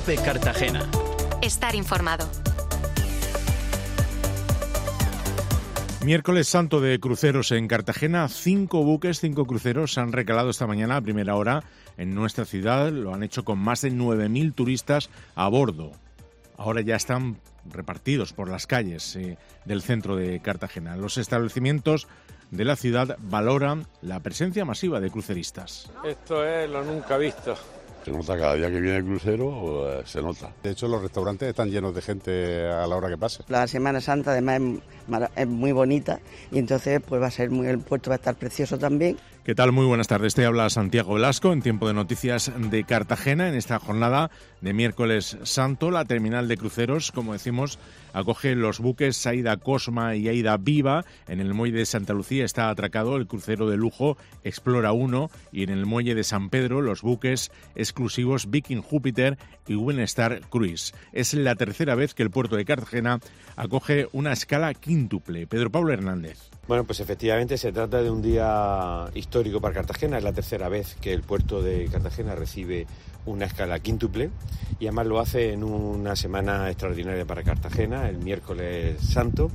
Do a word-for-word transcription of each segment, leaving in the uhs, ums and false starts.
COPE Cartagena. Estar informado. Miércoles Santo de cruceros en Cartagena. Cinco buques, cinco cruceros han recalado esta mañana a primera hora en nuestra ciudad. Lo han hecho con más de nueve mil turistas a bordo. Ahora ya están repartidos por las calles eh, del centro de Cartagena. Los establecimientos de la ciudad valoran la presencia masiva de cruceristas. Esto es lo nunca visto. Se nota cada día que viene el crucero, eh, se nota. De hecho, los restaurantes están llenos de gente a la hora que pase. La Semana Santa además es, es muy bonita y entonces pues va a ser muy, el puerto va a estar precioso también. ¿Qué tal? Muy buenas tardes. Te habla Santiago Velasco en Tiempo de Noticias de Cartagena. En esta jornada de miércoles santo, la terminal de cruceros, como decimos, acoge los buques Aida Cosma y Aida Viva. En el muelle de Santa Lucía está atracado el crucero de lujo Explora uno y en el muelle de San Pedro los buques exclusivos Viking Júpiter y Windstar Cruise. Es la tercera vez que el puerto de Cartagena acoge una escala quíntuple. Pedro Pablo Hernández. Bueno, pues efectivamente se trata de un día histórico para Cartagena. Es la tercera vez que el puerto de Cartagena recibe una escala quíntuple y además lo hace en una semana extraordinaria para Cartagena, el miércoles santo,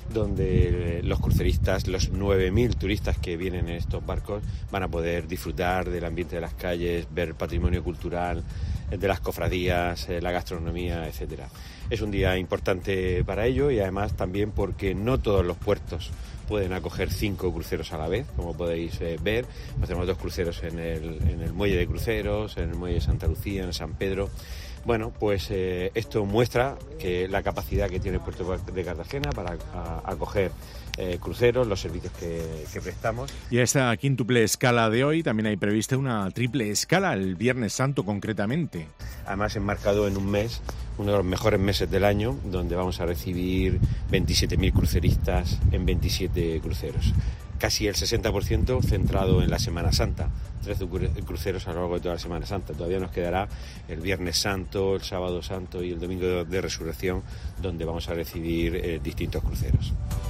donde los cruceristas, los nueve mil turistas que vienen en estos barcos van a poder disfrutar del ambiente de las calles, ver patrimonio cultural, de las cofradías, la gastronomía, etcétera. Es un día importante para ello y además también porque no todos los puertos pueden acoger cinco cruceros a la vez, como podéis eh, ver. Pues tenemos dos cruceros en el, en el muelle de cruceros, en el muelle de Santa Lucía, en San Pedro. Bueno, pues eh, esto muestra que la capacidad que tiene el puerto de Cartagena para a, acoger eh, cruceros, los servicios que, que prestamos. Y a esta quíntuple escala de hoy también hay prevista una triple escala, el Viernes Santo concretamente. Además enmarcado en un mes, uno de los mejores meses del año, donde vamos a recibir veintisiete mil cruceristas en veintisiete cruceros. Casi el sesenta por ciento centrado en la Semana Santa, trece cruceros a lo largo de toda la Semana Santa. Todavía nos quedará el Viernes Santo, el Sábado Santo y el Domingo de Resurrección, donde vamos a recibir eh, distintos cruceros.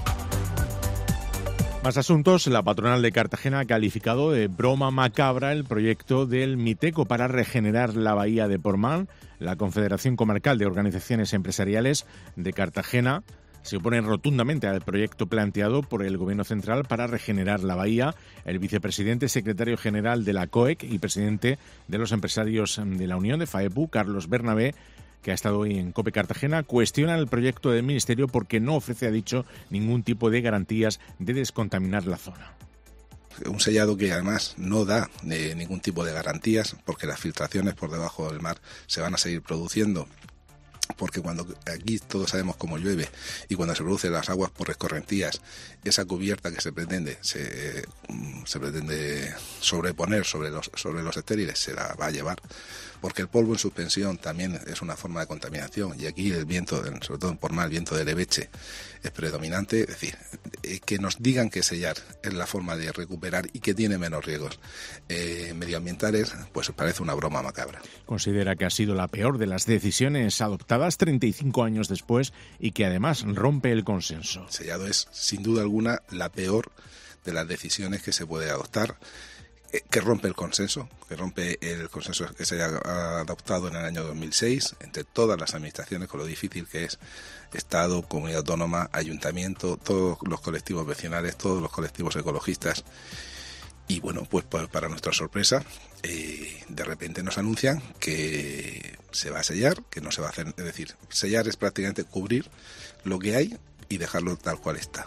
Más asuntos. La patronal de Cartagena ha calificado de broma macabra el proyecto del Miteco para regenerar la bahía de Portmán. La Confederación Comarcal de Organizaciones Empresariales de Cartagena se opone rotundamente al proyecto planteado por el Gobierno Central para regenerar la bahía. El vicepresidente secretario general de la C O E C y presidente de los empresarios de la Unión de FAEPU, Carlos Bernabé, que ha estado hoy en COPE Cartagena, cuestiona el proyecto del Ministerio porque no ofrece, ha dicho, ningún tipo de garantías de descontaminar la zona. Un sellado que además no da eh, ningún tipo de garantías porque las filtraciones por debajo del mar se van a seguir produciendo. Porque cuando aquí todos sabemos cómo llueve y cuando se producen las aguas por escorrentías, esa cubierta que se pretende se, se pretende sobreponer sobre los sobre los estériles se la va a llevar, porque el polvo en suspensión también es una forma de contaminación y aquí el viento, sobre todo en Portmán, el viento de leveche es predominante. Es decir, que nos digan que sellar es la forma de recuperar y que tiene menos riesgos eh, medioambientales, pues parece una broma macabra. Considera que ha sido la peor de las decisiones adoptadas treinta y cinco años después y que además rompe el consenso. El sellado es, sin duda alguna, la peor de las decisiones que se puede adoptar, eh, que rompe el consenso, que rompe el consenso que se ha adoptado en el año dos mil seis entre todas las administraciones, con lo difícil que es Estado, Comunidad Autónoma, Ayuntamiento, todos los colectivos vecinales, todos los colectivos ecologistas. Y bueno, pues para nuestra sorpresa, eh, de repente nos anuncian que se va a sellar, que no se va a hacer, es decir, sellar es prácticamente cubrir lo que hay y dejarlo tal cual está.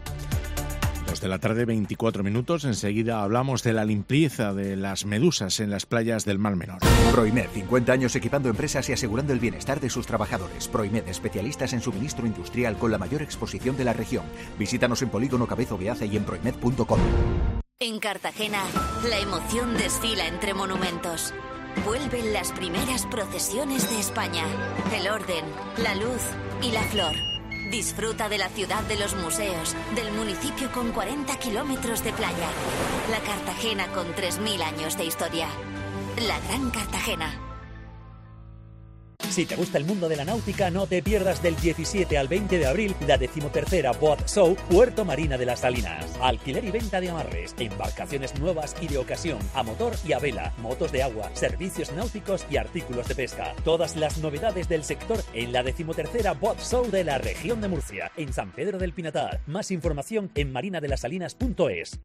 Dos de la tarde, veinticuatro minutos. Enseguida hablamos de la limpieza de las medusas en las playas del Mar Menor. Proimed, cincuenta años equipando empresas y asegurando el bienestar de sus trabajadores. Proimed, especialistas en suministro industrial con la mayor exposición de la región. Visítanos en Polígono Cabezo Beaza y en proimed punto com. En Cartagena, la emoción desfila entre monumentos. Vuelven las primeras procesiones de España. El orden, la luz y la flor. Disfruta de la ciudad de los museos, del municipio con cuarenta kilómetros de playa. La Cartagena con tres mil años de historia. La Gran Cartagena. Si te gusta el mundo de la náutica, no te pierdas del diecisiete al veinte de abril la decimotercera Boat Show Puerto Marina de las Salinas. Alquiler y venta de amarres, embarcaciones nuevas y de ocasión, a motor y a vela, motos de agua, servicios náuticos y artículos de pesca. Todas las novedades del sector en la decimotercera Boat Show de la región de Murcia, en San Pedro del Pinatar. Más información en marina de las salinas punto es.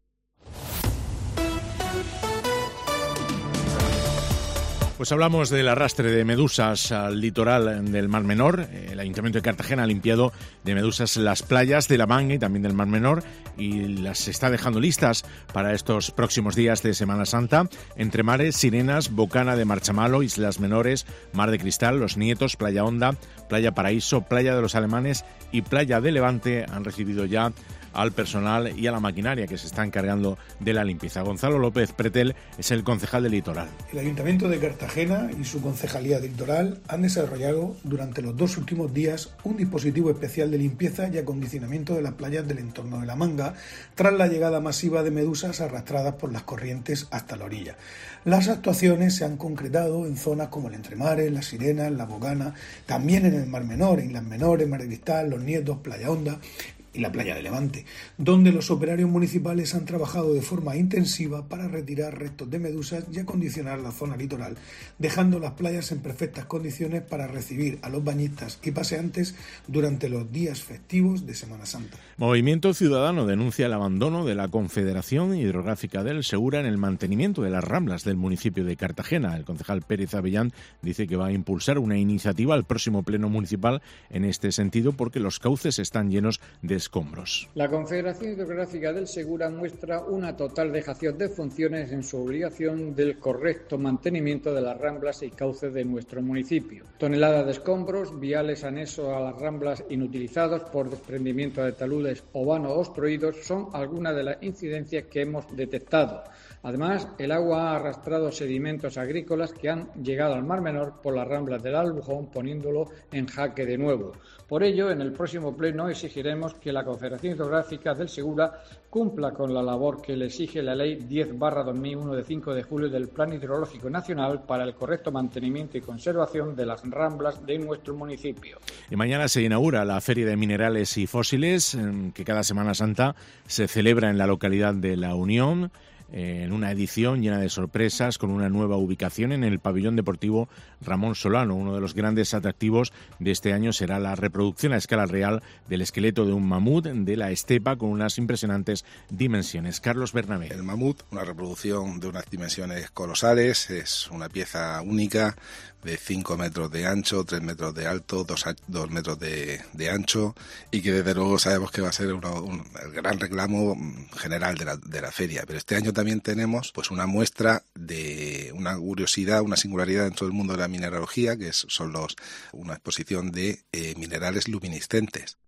Pues hablamos del arrastre de medusas al litoral del Mar Menor. El Ayuntamiento de Cartagena ha limpiado de medusas las playas de la Manga y también del Mar Menor y las está dejando listas para estos próximos días de Semana Santa. Entre mares, Sirenas, Bocana de Marchamalo, Islas Menores, Mar de Cristal, Los Nietos, Playa Honda, Playa Paraíso, Playa de los Alemanes y Playa de Levante han recibido ya al personal y a la maquinaria que se está encargando de la limpieza. Gonzalo López Pretel es el concejal del Litoral. El Ayuntamiento de Cartagena y su Concejalía del Litoral han desarrollado durante los dos últimos días un dispositivo especial de limpieza y acondicionamiento de las playas del entorno de la Manga, tras la llegada masiva de medusas arrastradas por las corrientes hasta la orilla. Las actuaciones se han concretado en zonas como el Entremares, las Sirenas, la Bocana, también en el Mar Menor, en Islas Menores, Mar de Cristal, Los Nietos, Playa Honda y la playa de Levante, donde los operarios municipales han trabajado de forma intensiva para retirar restos de medusas y acondicionar la zona litoral, dejando las playas en perfectas condiciones para recibir a los bañistas y paseantes durante los días festivos de Semana Santa. Movimiento Ciudadano denuncia el abandono de la Confederación Hidrográfica del Segura en el mantenimiento de las ramblas del municipio de Cartagena. El concejal Pérez Avellán dice que va a impulsar una iniciativa al próximo pleno municipal en este sentido porque los cauces están llenos de escombros. La Confederación Hidrográfica del Segura muestra una total dejación de funciones en su obligación del correcto mantenimiento de las ramblas y cauces de nuestro municipio. Toneladas de escombros, viales anexos a las ramblas inutilizados por desprendimiento de taludes o vanos obstruidos son algunas de las incidencias que hemos detectado. Además, el agua ha arrastrado sedimentos agrícolas que han llegado al Mar Menor por las ramblas del Albujón, poniéndolo en jaque de nuevo. Por ello, en el próximo pleno exigiremos que la Confederación Hidrográfica del Segura cumpla con la labor que le exige la Ley diez barra dos mil uno de cinco de julio del Plan Hidrológico Nacional para el correcto mantenimiento y conservación de las ramblas de nuestro municipio. Y mañana se inaugura la Feria de Minerales y Fósiles, que cada Semana Santa se celebra en la localidad de La Unión, en una edición llena de sorpresas con una nueva ubicación en el pabellón deportivo Ramón Solano. Uno de los grandes atractivos de este año será la reproducción a escala real del esqueleto de un mamut de la estepa con unas impresionantes dimensiones. Carlos Bernabé. El mamut, una reproducción de unas dimensiones colosales, es una pieza única de cinco metros de ancho, tres metros de alto, dos metros de, de ancho y que desde luego sabemos que va a ser uno, un, el gran reclamo general de la, de la feria. Pero este año también tenemos pues una muestra de una curiosidad, una singularidad dentro del mundo de la mineralogía, que es, son los una exposición de eh, minerales luminiscentes.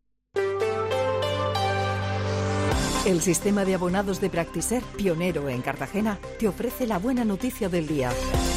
El sistema de abonados de Practiser, pionero en Cartagena, te ofrece la buena noticia del día.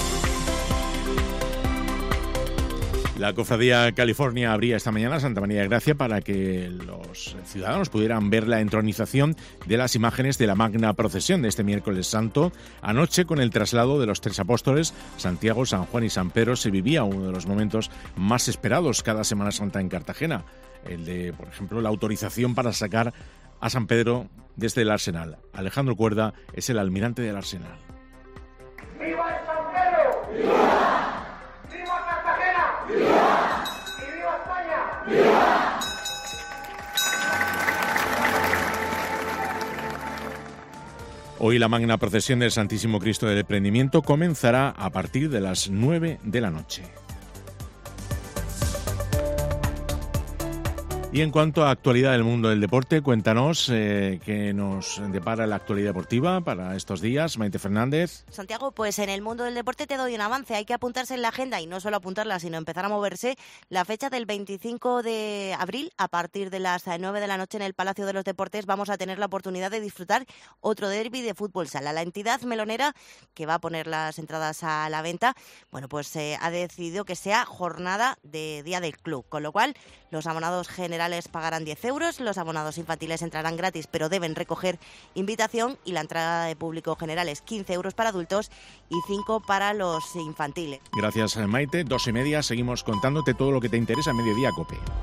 La Cofradía California abría esta mañana Santa María de Gracia para que los ciudadanos pudieran ver la entronización de las imágenes de la Magna Procesión de este miércoles santo. Anoche, con el traslado de los tres apóstoles, Santiago, San Juan y San Pedro, se vivía uno de los momentos más esperados cada Semana Santa en Cartagena. El de, por ejemplo, la autorización para sacar a San Pedro desde el Arsenal. Alejandro Cuerda es el almirante del Arsenal. ¡Viva el San Pedro! ¡Viva! ¡Viva! ¡Y viva España! ¡Viva! Hoy la magna procesión del Santísimo Cristo del Prendimiento comenzará a partir de las nueve de la noche. Y en cuanto a actualidad del mundo del deporte, cuéntanos eh, qué nos depara la actualidad deportiva para estos días. Maite Fernández. Santiago, pues en el mundo del deporte te doy un avance. Hay que apuntarse en la agenda y no solo apuntarla, sino empezar a moverse. La fecha del veinticinco de abril, a partir de las nueve de la noche en el Palacio de los Deportes, vamos a tener la oportunidad de disfrutar otro derbi de fútbol sala. La entidad melonera, que va a poner las entradas a la venta, bueno, pues eh, ha decidido que sea jornada de día del club, con lo cual los abonados generales generales pagarán diez euros, los abonados infantiles entrarán gratis pero deben recoger invitación y la entrada de público general es quince euros para adultos y cinco para los infantiles. Gracias, Maite. Dos y media, seguimos contándote todo lo que te interesa en Mediodía COPE.